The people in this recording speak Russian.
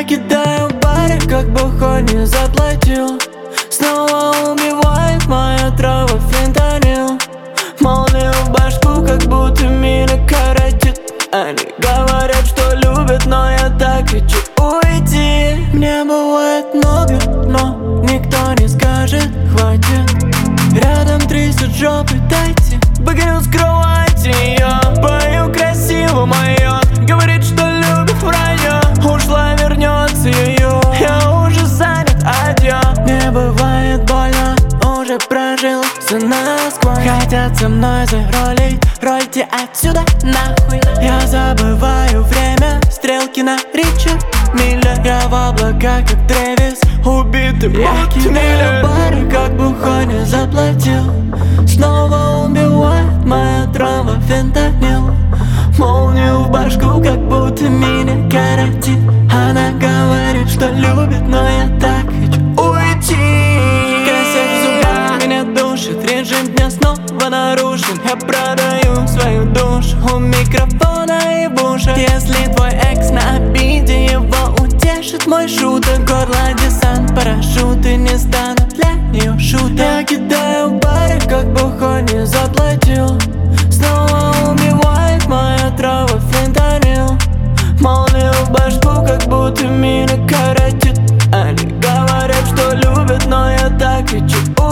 Я кидаю пары, как бухой не заплатил. Снова убивает моя трава фентанил. Молния в башку, как будто меня коротит. Они говорят, что любят, но я так хочу уйти. Мне бывает много, но никто не скажет хватит. Рядом трясет жопы, дайте выгоню с кровати ее. Пою красиво мое, говорит, что любит вранье. Ушла, вернется ее, я уже занят, адьё. Не бывает больно, уже прожил все насквозь. Хотят со мной заролить, рольте отсюда нахуй. Я забываю время, стрелки на Ричард Миллер. Я в облаках, как Трэвис, убитый Я кидаю пары, как бухой не заплатил. Снова убивает моя трава фентанил. Молнию в башку, как будто меня коротит. Она говорит, что любит, но я так хочу уйти. Косяк в зубах меня душит, режим дня снова нарушен. Я продаю свою душу у микрофона и в ушах. Если твой экс на обиде, его утешит мой шуток. Горло десант, парашюты не станут для нее шуток. Я кидаю пары, как бухой не заплатил. Снова убивает моя трава фентанил. Молния в башку, как будто меня коротит. Они говорят, что любят, но я так хочу